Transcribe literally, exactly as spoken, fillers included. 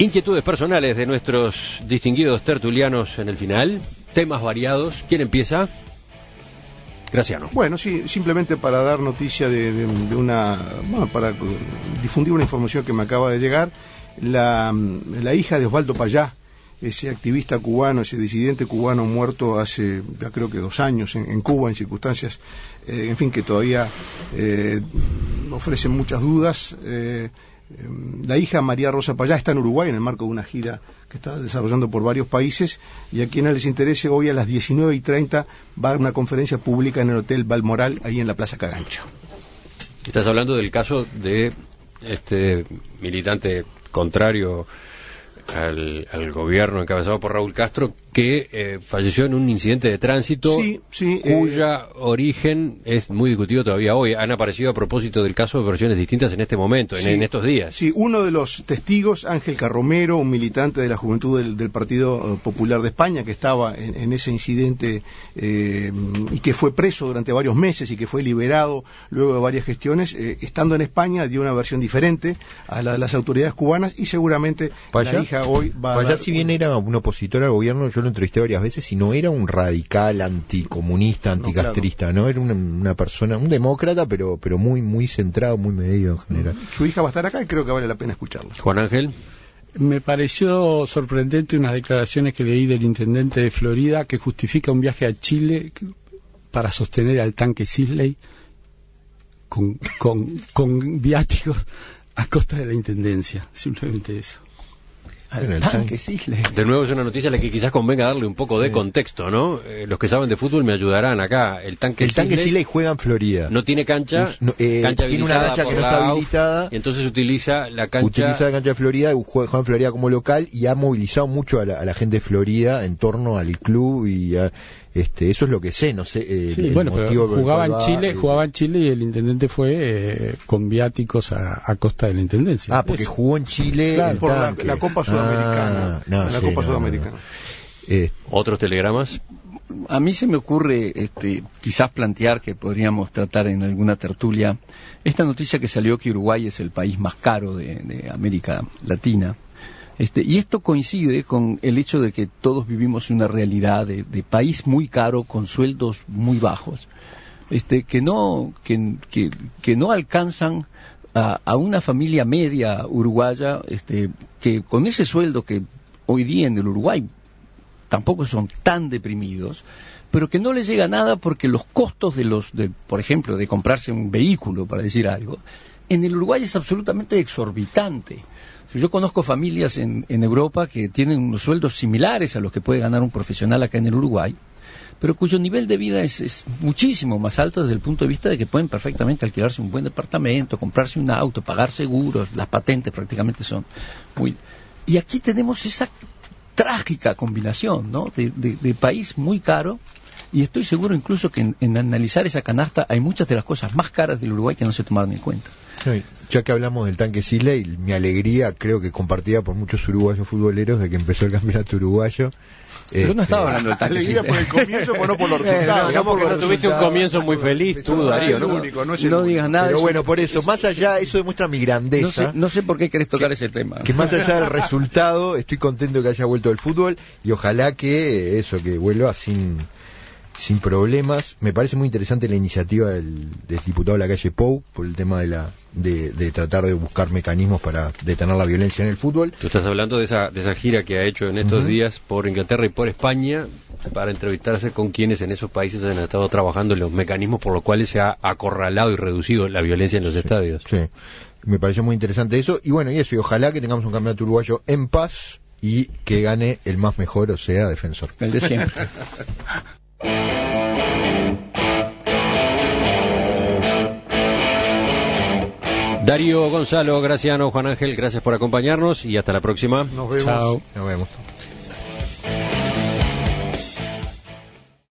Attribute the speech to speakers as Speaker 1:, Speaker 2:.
Speaker 1: Inquietudes personales de nuestros distinguidos tertulianos en el final. Temas variados. ¿Quién empieza? Graciano.
Speaker 2: Bueno, sí, simplemente para dar noticia de, de, de una... Bueno, para difundir una información que me acaba de llegar. La, la hija de Osvaldo Payá, ese activista cubano, ese disidente cubano muerto hace, ya creo que dos años en, en Cuba, en circunstancias, eh, en fin, que todavía eh, ofrecen muchas dudas. Eh, La hija María Rosa Payá está en Uruguay en el marco de una gira que está desarrollando por varios países, y a quienes les interese, hoy a las diecinueve y treinta va a dar una conferencia pública en el Hotel Balmoral, ahí en la Plaza Cagancho.
Speaker 1: Estás hablando del caso de este militante contrario al, al gobierno encabezado por Raúl Castro, que eh, falleció en un incidente de tránsito,
Speaker 2: sí, sí,
Speaker 1: cuya
Speaker 2: eh,
Speaker 1: origen es muy discutido todavía hoy. Han aparecido a propósito del caso versiones distintas en este momento,
Speaker 2: sí,
Speaker 1: en, en estos días.
Speaker 2: Sí, uno de los testigos, Ángel Carromero, un militante de la juventud del, del Partido Popular de España, que estaba en, en ese incidente eh, y que fue preso durante varios meses y que fue liberado luego de varias gestiones, eh, estando en España dio una versión diferente a la de las autoridades cubanas, y seguramente
Speaker 3: Payá,
Speaker 2: la hija hoy va
Speaker 3: Payá,
Speaker 2: a dar...
Speaker 3: si bien era un opositor al gobierno, yo lo entrevisté varias veces, y no era un radical anticomunista, anticastrista, no, claro. no era una, una persona, un demócrata, pero pero muy muy centrado, muy medido en general.
Speaker 2: Su hija va a estar acá y creo que vale la pena escucharla.
Speaker 1: Juan Ángel.
Speaker 4: Me pareció sorprendente unas declaraciones que leí del intendente de Florida, que justifica un viaje a Chile para sostener al tanque Sisley con, con, con viáticos a costa de la intendencia. Simplemente eso.
Speaker 3: Al tanque Sisley.
Speaker 1: De nuevo es una noticia a la que quizás convenga darle un poco de sí. contexto, ¿no? Eh, los que saben de fútbol me ayudarán acá. El tanque
Speaker 3: El tanque
Speaker 1: Sisley,
Speaker 3: Sisley juega en Florida.
Speaker 1: No tiene cancha,
Speaker 3: no, eh,
Speaker 1: cancha
Speaker 3: tiene una cancha que no está habilitada.
Speaker 1: Y entonces utiliza la cancha...
Speaker 3: Utiliza la cancha de Florida, juega en Florida como local, y ha movilizado mucho a la, a la gente de Florida en torno al club, y a, este, eso es lo que sé, no sé. Eh,
Speaker 4: sí,
Speaker 3: el
Speaker 4: bueno,
Speaker 3: motivo
Speaker 4: pero jugaba en
Speaker 3: va,
Speaker 4: Chile,
Speaker 3: eh,
Speaker 4: jugaba en Chile y el intendente fue eh, con viáticos a, a costa de la intendencia.
Speaker 3: Ah, porque
Speaker 4: eso.
Speaker 3: jugó en Chile,
Speaker 2: claro,
Speaker 3: el
Speaker 2: por la,
Speaker 3: tanque.
Speaker 2: la Copa Sudamericana.
Speaker 3: Ah, no,
Speaker 2: la
Speaker 3: sí,
Speaker 2: Copa
Speaker 3: no,
Speaker 2: Sudamericana.
Speaker 3: No, no. Eh,
Speaker 1: ¿Otros telegramas?
Speaker 5: A mí se me ocurre este, quizás plantear que podríamos tratar en alguna tertulia esta noticia que salió, que Uruguay es el país más caro de, de América Latina. Este, y esto coincide con el hecho de que todos vivimos una realidad de, de país muy caro con sueldos muy bajos, este, que no que, que, que no alcanzan a, a una familia media uruguaya, este, que con ese sueldo que hoy día en el Uruguay tampoco son tan deprimidos, pero que no les llega nada porque los costos de los, de, por ejemplo, de comprarse un vehículo, para decir algo, en el Uruguay es absolutamente exorbitante. Yo conozco familias en, en Europa que tienen unos sueldos similares a los que puede ganar un profesional acá en el Uruguay, pero cuyo nivel de vida es, es muchísimo más alto desde el punto de vista de que pueden perfectamente alquilarse un buen departamento, comprarse un auto, pagar seguros, las patentes prácticamente son muy... Y aquí tenemos esa trágica combinación, ¿no?, de, de, de país muy caro, y estoy seguro incluso que en, en analizar esa canasta hay muchas de las cosas más caras del Uruguay que no se tomaron en cuenta.
Speaker 3: Ya que hablamos del tanque Sisley, mi alegría, creo que compartida por muchos uruguayos futboleros, de que empezó el campeonato uruguyo.
Speaker 5: Yo este... no estaba hablando del tanque
Speaker 2: Alegría
Speaker 5: Sisley.
Speaker 2: por el comienzo, pero no por los resultados.
Speaker 1: No, digamos que no tuviste un comienzo muy feliz, tú, Darío, ¿no?
Speaker 2: Único, no,
Speaker 5: no digas nada.
Speaker 3: Pero
Speaker 5: eso,
Speaker 3: bueno, por eso, más allá, eso demuestra mi grandeza.
Speaker 5: No sé, no sé por qué querés tocar
Speaker 3: que,
Speaker 5: ese tema.
Speaker 3: Que más allá del resultado, estoy contento que haya vuelto el fútbol, y ojalá que eso, que vuelva sin... sin problemas. Me parece muy interesante la iniciativa del, del diputado de la calle Pou por el tema de la de, de tratar de buscar mecanismos para detener la violencia en el fútbol.
Speaker 1: Tú estás hablando de esa de esa gira que ha hecho en estos uh-huh. días por Inglaterra y por España para entrevistarse con quienes en esos países han estado trabajando en los mecanismos por los cuales se ha acorralado y reducido la violencia en los
Speaker 3: sí,
Speaker 1: estadios.
Speaker 3: Sí, me pareció muy interesante eso, y bueno, y eso, y ojalá que tengamos un campeonato uruguayo en paz y que gane el más mejor, o sea, Defensor.
Speaker 5: El de siempre.
Speaker 1: Darío, Gonzalo, Graciano, Juan Ángel, gracias por acompañarnos y hasta la próxima.
Speaker 2: Nos vemos.
Speaker 4: Chao.
Speaker 3: Nos vemos.